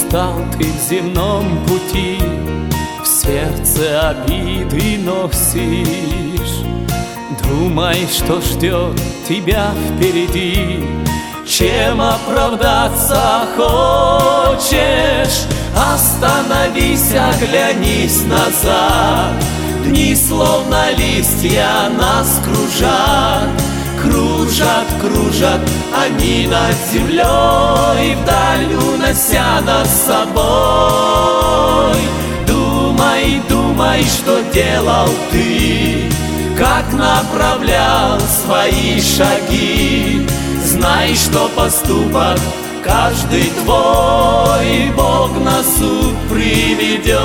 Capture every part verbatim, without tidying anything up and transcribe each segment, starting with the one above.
устал ты в земном пути, в сердце обиды носишь. Думай, что ждет тебя впереди, чем оправдаться хочешь. Остановись, оглянись назад, дни словно листья нас кружат. Кружат, кружат они над землей, вдаль унося нас с собой. Думай, думай, что делал ты, как направлял свои шаги. Знай, что поступок каждый твой Бог на суд приведет.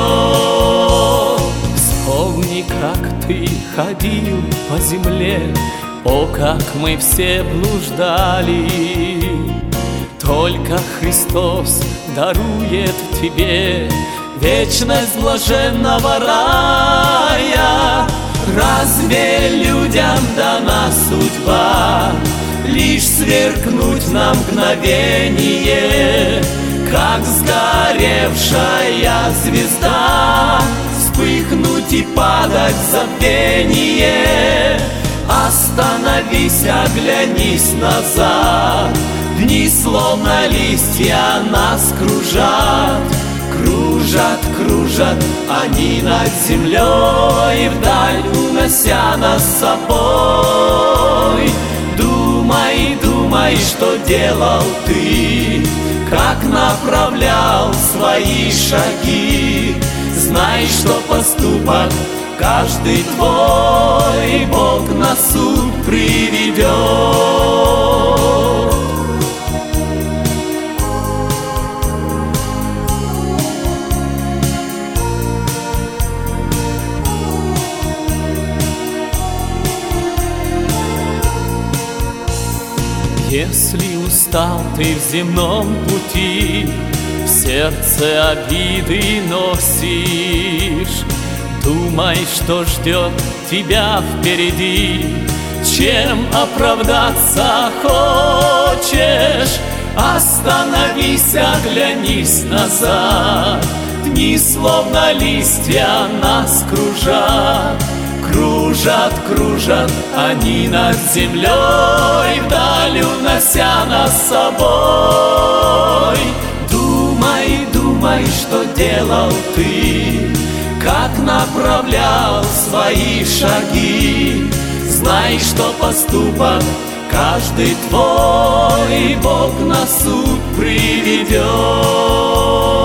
Вспомни, как ты ходил по земле, о, как мы все блуждали. Только Христос дарует тебе вечность блаженного рая. Разве людям дана судьба лишь сверкнуть на мгновение, как сгоревшая звезда, вспыхнуть и падать в забвение? Остановись, оглянись назад, дни словно листья нас кружат. Кружат, кружат они над землей, вдаль унося нас с собой. Думай, думай, что делал ты, как направлял свои шаги. Знай, что поступок каждый твой Бог на суд приведет. Если устал ты в земном пути, в сердце обиды носишь, думай, что ждет тебя впереди, чем оправдаться хочешь. Остановись, оглянись назад, дни словно листья нас кружат. Кружат, кружат они над землей, вдаль унося нас с собой. Думай, думай, что делал ты, как направлял свои шаги. Знай, что поступок каждый твой Бог на суд приведет.